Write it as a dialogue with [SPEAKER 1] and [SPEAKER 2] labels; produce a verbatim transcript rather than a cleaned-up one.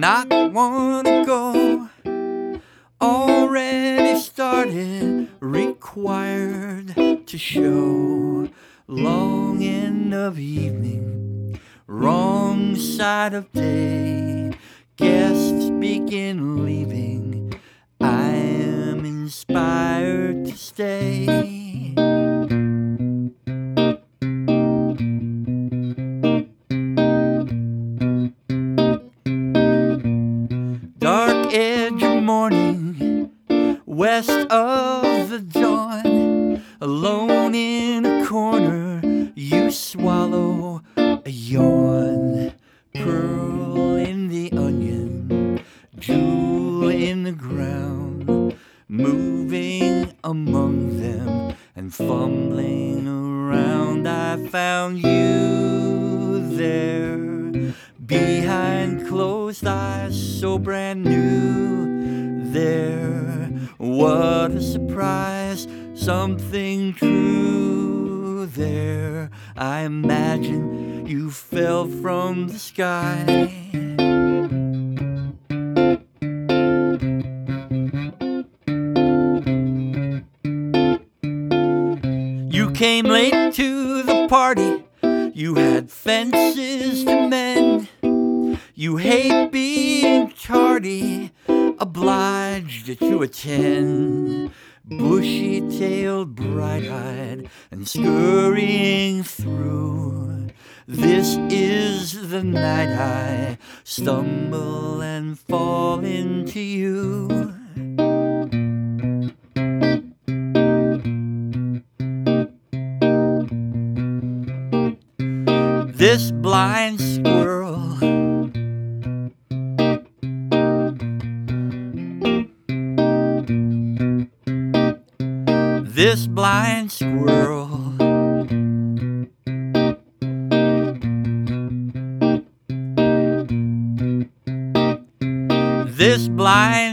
[SPEAKER 1] not wanna go. Already started, required to show. Long end of evening, wrong side of day. Guests begin leaving, I am inspired to stay. Dark edge of morning, west of the dawn. Alone in a corner, you swallow a yawn. Pearl in the onion, jewel in the ground. Moving among them and fumbling around, I found you there. Behind closed eyes, so brand new there. What a surprise, something true there. I imagine you fell from the sky. You came late to the party, you had fences to mend. You hate being tardy, obliged to attend. Bushy-tailed, bright-eyed, and scurrying through. This is the night I stumble and fall into you. This blind squirrel, this blind squirrel, this blind